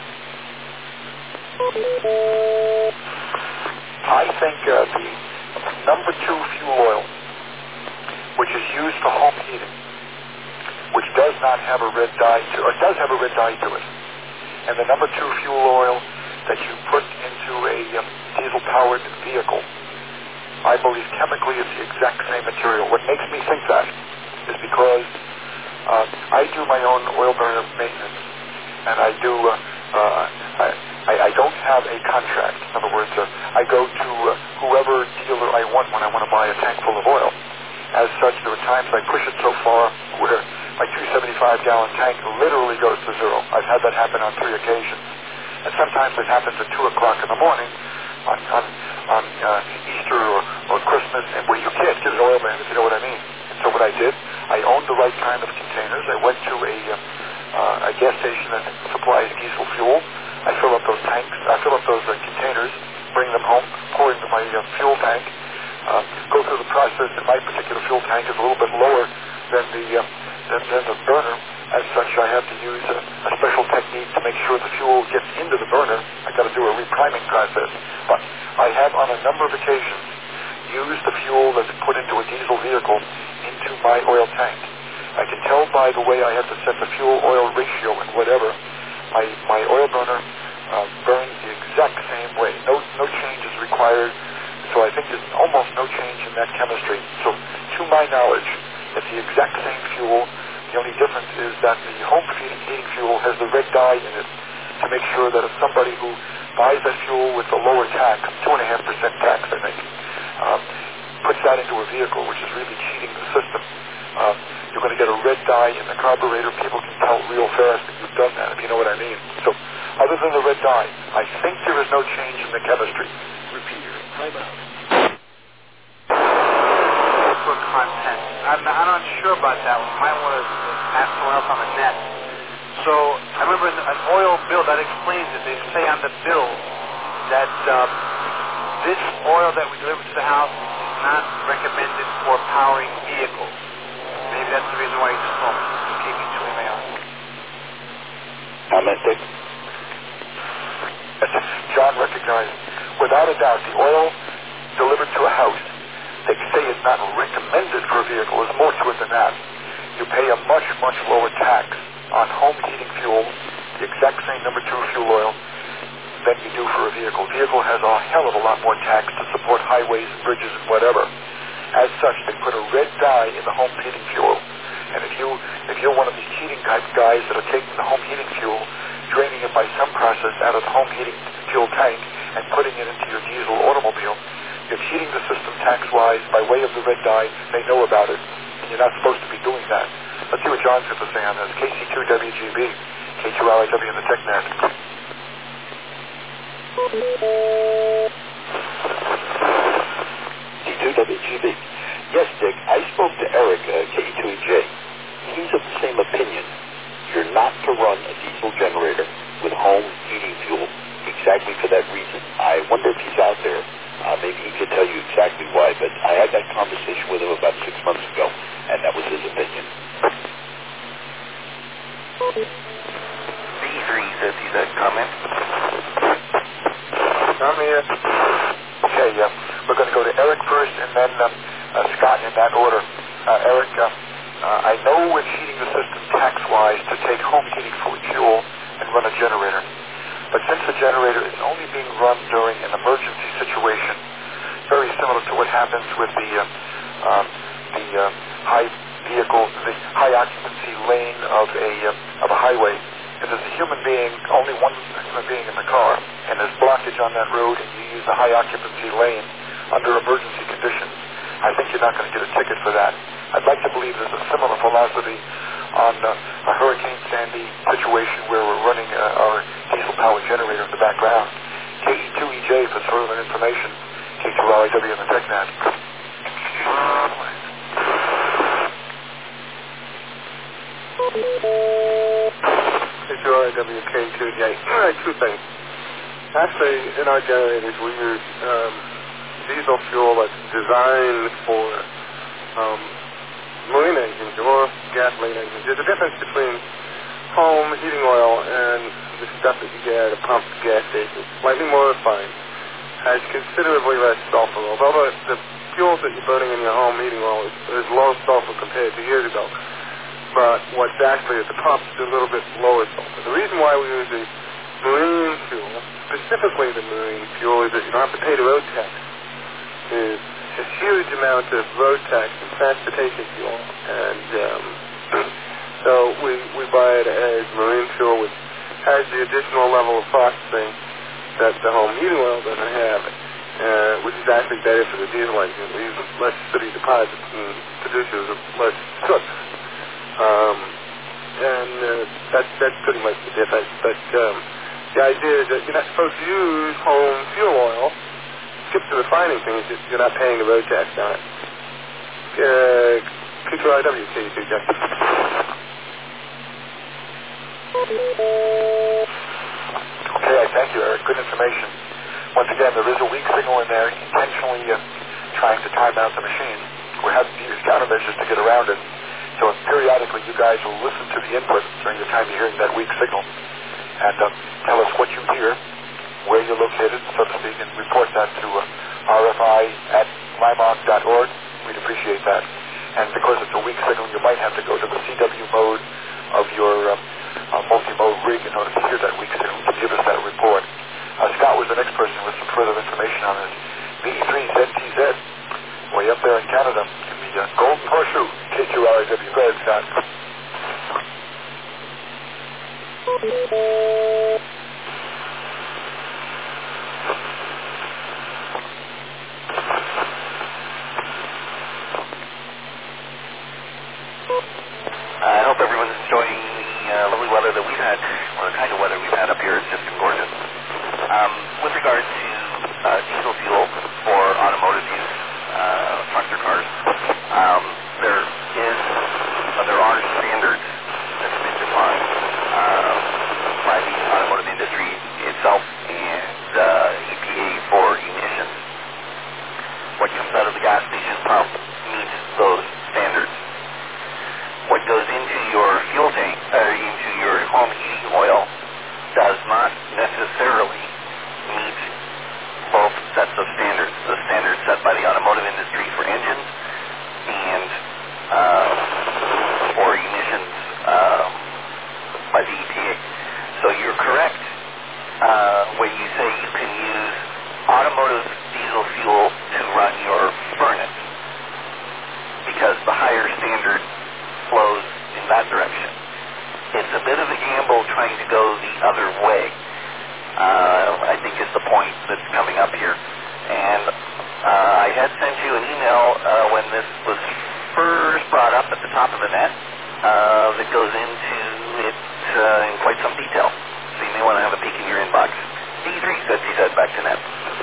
Speaker 3: I think number 2 fuel oil, which is used for home heating, which does not have a red dye to, or does have a red dye to it, and the number 2 fuel oil that you put into a diesel-powered vehicle, I believe chemically is the exact same material. What makes me think that is because I do my own oil burner maintenance, and I do. I don't have a contract. In other words, I go to whoever dealer I want when I want to buy a tank full of oil. As such, there are times I push it so far where my 275-gallon tank literally goes to zero. I've had that happen on 3 occasions. And sometimes it happens at 2 o'clock in the morning on Easter or Christmas, and where you can't get an oil man, if you know what I mean. And so what I did, I owned the right kind of containers. I went to a gas station that supplies diesel fuel. I fill up those tanks. I fill up those containers, bring them home, pour into my fuel tank, go through the process. And my particular fuel tank is a little bit lower than the burner. As such, I have to use a special technique to make sure the fuel gets into the burner. I've got to do a repriming process. But I have, on a number of occasions, used the fuel that's put into a diesel vehicle into my oil tank. I can tell by the way I have to set the fuel-oil ratio and whatever. My oil burner burns the exact same way. No change is required. So I think there's almost no change in that chemistry. So to my knowledge, it's the exact same fuel. The only difference is that the home heating fuel has the red dye in it to make sure that if somebody who buys that fuel with the lower tax, 2.5% tax, I think, puts that into a vehicle, which is really cheating the system, you're going to get a red dye in the carburetor. People can tell real fast that you've done that, if you know what I mean. So other than the red dye, I think there is no change in the chemistry.
Speaker 6: Repeater, time out.
Speaker 7: Content. I'm not sure about that one. You might want to ask someone else on the net. So I remember in an oil bill that explains it. They say on the bill that this oil that we deliver to the house is not recommended for powering vehicles. Maybe that's the reason why you just told me. KP2 email.
Speaker 6: Comment, Dick?
Speaker 3: John recognized, without a doubt, the oil delivered to a house, they say it's not recommended for a vehicle. There's more to it than that. You pay a much, much lower tax on home heating fuel, the exact same number 2 fuel oil, than you do for a vehicle. Vehicle has a hell of a lot more tax to support highways and bridges and whatever. As such, they put a red dye in the home heating fuel. And if you're one of these cheating type guys that are taking the home heating fuel, draining it by some process out of the home heating fuel tank and putting it into your diesel automobile, you're cheating the system tax-wise by way of the red dye. They know about it, and you're not supposed to be doing that. Let's see what John's going to say on this. KC2WGB, K2LIW in the TechNet.
Speaker 6: K2WGB. Yes, Dick, I spoke to Eric, K2EJ. He's of the same opinion. You're not to run a diesel generator with home heating fuel exactly for that reason. I wonder if he's out there. Maybe he could tell you exactly why, but I had that conversation with him about 6 months ago, and that was his opinion.
Speaker 7: B3 says he's had comment.
Speaker 3: I'm here. Okay, we're going to go to Eric first, and then Scott in that order. Eric, I know we're cheating the system tax-wise to take home heating fuel and run a generator. But since the generator is only being run during an emergency situation, very similar to what happens with the high occupancy lane of a highway, if there's a human being, only one human being in the car, and there's blockage on that road, and you use the high occupancy lane under emergency conditions, I think you're not going to get a ticket for that. I'd like to believe there's a similar philosophy on a Hurricane Sandy situation where we're running our diesel-powered generator in the background. KE2EJ for further information. K2LIW in the TechNet.
Speaker 2: K2LIW, K2EJ. All right, 2 things. Actually, in our generators, we use diesel fuel that's designed for marine engines or gasoline engines. There's a difference between home heating oil and the stuff that you get at a pump gas station. Slightly more refined, has considerably less sulfur. Although the fuels that you're burning in your home heating oil is low sulfur compared to years ago. But what's actually at the pump is a little bit lower sulfur. The reason why we use the marine fuel, specifically the marine fuel, is that you don't have to pay the road tax. There's a huge amount of road tax and transportation fuel, and so we buy it as marine fuel, which has the additional level of processing that the home heating oil doesn't have, which is actually better for the diesel engine. We use less city deposits and produces less soot. That's pretty much the difference. But the idea is that you're not supposed to use home fuel oil. Skip the refining thing, you're not paying the road tax on it. P2RW, KC, Jeff.
Speaker 3: Okay, I thank you, Eric. Good information. Once again, there is a weak signal in there, intentionally trying to time out the machine. We're having to use countermeasures to get around it. So periodically, you guys will listen to the input during the time you're hearing that weak signal and tell us what you hear, where you're located, so to speak, and report that to rfi@limog.org. We'd appreciate that. And because it's a weak signal, you might have to go to the CW mode of your multi-mode rig in order to hear that weak signal to give us that report. Scott was the next person with some further information on this. VE3ZTZ, way up there in Canada, in the Golden Horseshoe, KQRW. Go ahead, Scott.
Speaker 6: I hope everyone's enjoying the lovely weather that we've had, or the kind of weather we've had up here. It's just been gorgeous. With regard to diesel fuel for automotive use, trucks or cars, there are standards that have been defined by the automotive industry itself and EPA for emissions. What comes out of the gas station pump meets those standards. What goes into your fuel tank, into your home heating oil, does not necessarily meet both sets of standards. The standards set by the automotive industry for engines and for emissions by the EPA. So you're correct when you say you can use automotive diesel fuel to run your furnace because the higher standard flows in that direction. It's a bit of a gamble trying to go the other way, I think is the point that's coming up here. And I had sent you an email when this was first brought up at the top of the net that goes into it in quite some detail. So you may want to have a peek in your inbox. D3 said he said back to net.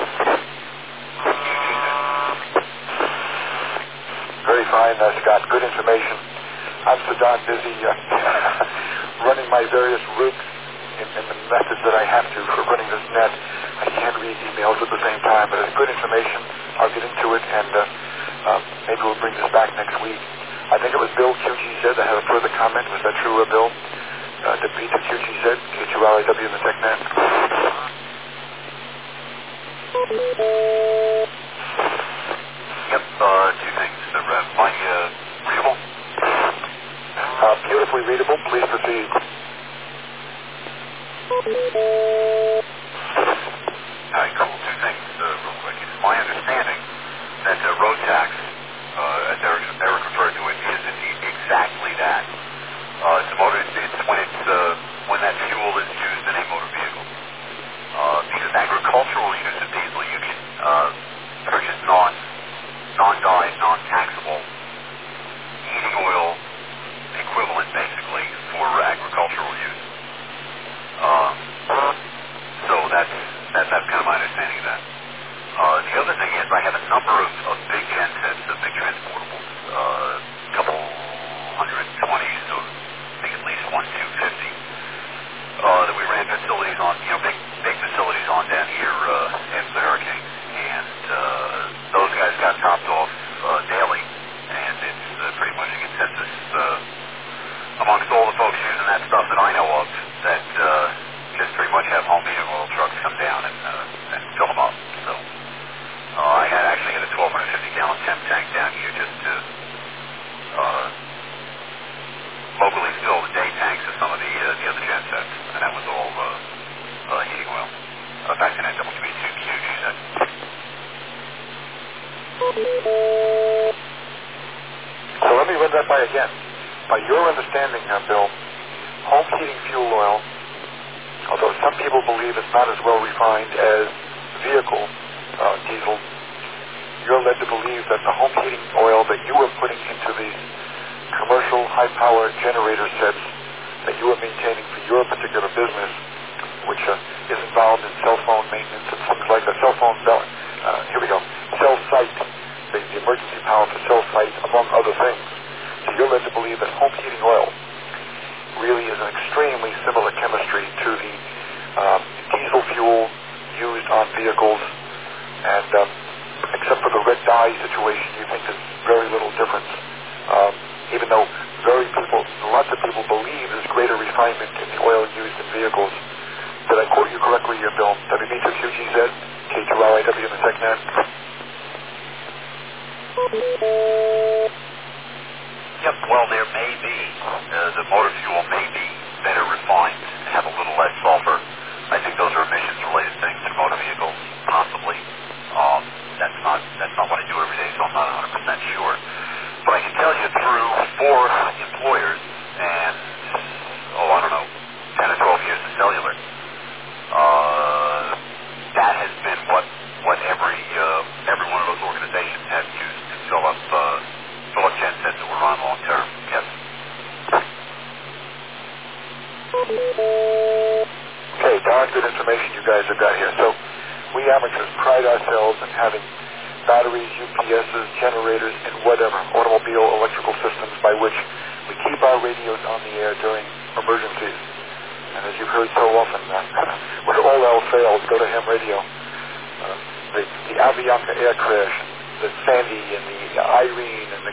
Speaker 3: Very fine, Scott. Good information. I'm so darn busy running my various rigs in the methods that I have to for running this net. I can't read emails at the same time, but it's good information. I'll get into it, and maybe we'll bring this back next week. I think it was Bill QGZ that had a further comment. Was that true, Bill? The B2QGZ, KQRW in the TechNet.
Speaker 1: Yep, two things. My readable?
Speaker 3: Beautifully readable. Please proceed.
Speaker 1: Hi, a couple two things real quick. It's my understanding that road tax, as Eric referred to it, is indeed exactly that. It's when that fuel is used in a motor vehicle. Because agricultural use of diesel, you can purchase non-dyed, non-taxable heating oil equivalent, basically, for agricultural use.
Speaker 3: again, by your understanding, Bill, home heating fuel oil, although some people believe it's not as well refined as vehicle diesel, you're led to believe that the home heating oil that you are putting into these commercial high-power generator sets that you are maintaining for your particular business, which is involved in cell phone maintenance and things like that, cell site, the emergency power for cell site, among other things. So you're led to believe that home heating oil really is an extremely similar chemistry to the diesel fuel used on vehicles, and except for the red dye situation, you think there's very little difference. Even though lots of people believe there's greater refinement in the oil used in vehicles. Did I quote you correctly, Bill? WB2QGZ, K2RIW in the TechNet.
Speaker 1: Yep, well, there may be. The motor fuel may be better refined, have a little less sulfur. I think those are emissions-related things to motor vehicles, possibly. That's not what I do every day, so I'm not 100% sure. But I can tell you through 4 employers and, 10 or 12 years of cellular, that has been what every one of those organizations has used to fill up gen sets that were on long term. Yes.
Speaker 3: Okay, darn good information you guys have got here. So we amateurs pride ourselves in having batteries, UPSs, generators, and whatever, automobile electrical systems by which we keep our radios on the air during emergencies. And as you've heard so often, when all else fails, go to ham radio. The Avianca air crash, the Sandy and the Irene and the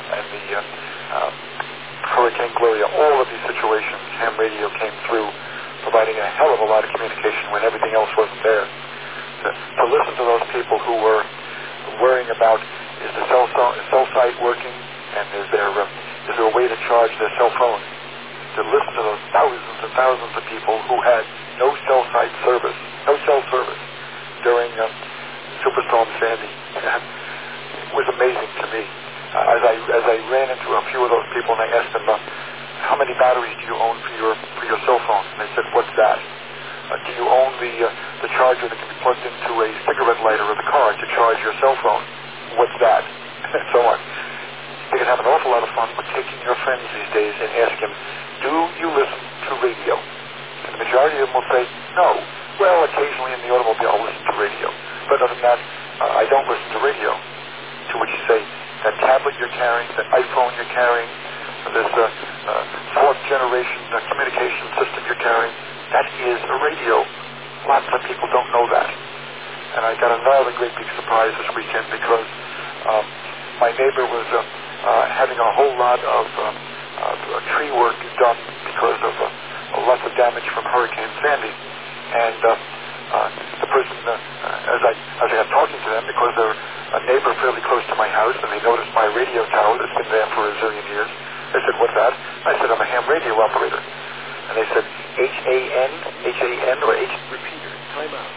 Speaker 3: Hurricane Gloria, all of these situations, ham radio came through, providing a hell of a lot of communication when everything else wasn't there. To listen to those people who were worrying about, is the cell site working, and is there a way to charge their cell phone? To listen to those thousands and thousands of people who had no cell site service, no cell service during Superstorm Sandy, was amazing to me. As I ran into a few of those people and I asked them, how many batteries do you own for your cell phone? And they said, what's that? Do you own the charger that can be plugged into a cigarette lighter of the car to charge your cell phone? What's that? And so on. You can have an awful lot of fun with taking your friends these days and ask them, do you listen to radio? And the majority of them will say, no. Well, occasionally in the automobile I'll listen to radio. But other than that, I don't listen to radio. To which you say, that tablet you're carrying, that iPhone you're carrying, this 4th generation communication system you're carrying, that is a radio. Lots of people don't know that. And I got another great big surprise this weekend because my neighbor was having a whole lot of tree work done because of lots of damage from Hurricane Sandy. And the person, as I got talking to them, because they're a neighbor fairly close to my house, and they noticed my radio tower that's been there for a zillion years. They said, what's that? I said, I'm a ham radio operator. And they said, H-A-N, or H... Repeater, time out.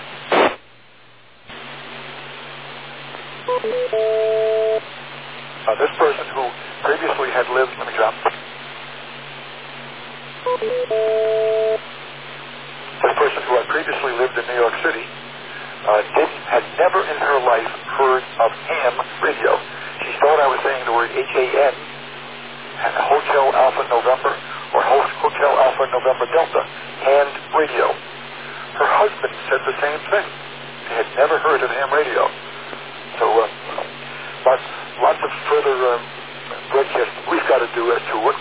Speaker 3: This person who previously had lived... Let me drop. This person who had previously lived in New York City had never in her life heard of ham radio. She thought I was saying the word H-A-N, Hotel Alpha November, or Hotel Alpha November Delta, hand radio. Her husband said the same thing. They had never heard of ham radio. So lots of further broadcasting we've got to do as to what